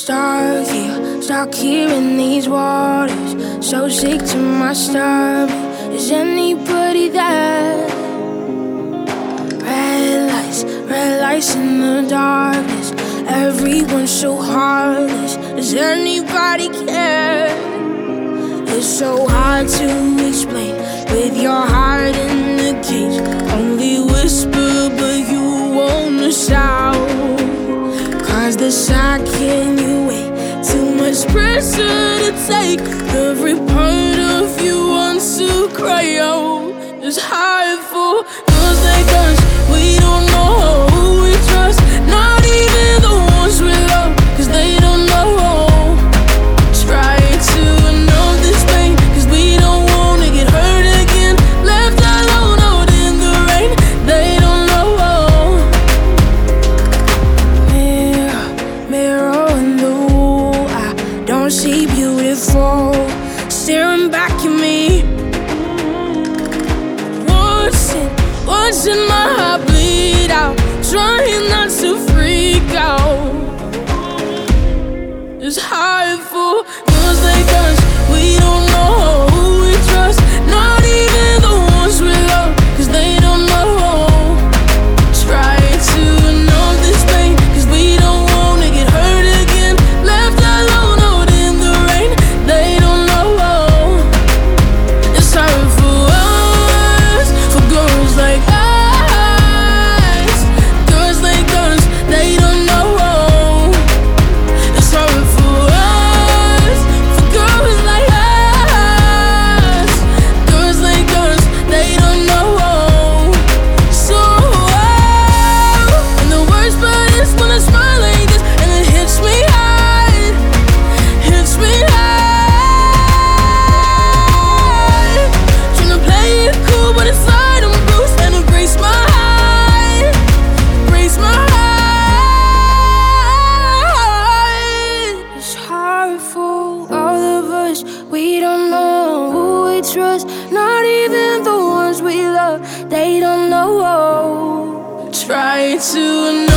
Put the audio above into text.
Stuck here in these waters, so sick to my stomach. Is anybody there? Red lights in the darkness. Everyone's so heartless. Does anybody care? It's so hard to explain with your heart in the cage. Only whisper, but you wanna shout. Cause the second you wait, too much pressure to take. Every part of you wants to cry out. It's hard for girls like us. We don't know who we trust, not even the ones we love, cause they don't know. Try to know this pain, cause we don't wanna get hurt again. Left alone out in the rain, they don't know. Mirror in the wall, I don't see beautiful staring back at me. Watching my heart bleed out, trying not to freak out. It's hard for girls like us. We don't know who we trust, not even the ones we love, cause they don't know. Try to know this pain, cause we don't wanna get hurt again. Left alone out in the rain, they don't know. It's hard for us, for girls like us. We don't know who we trust, not even the ones we love. They don't know. Try to know.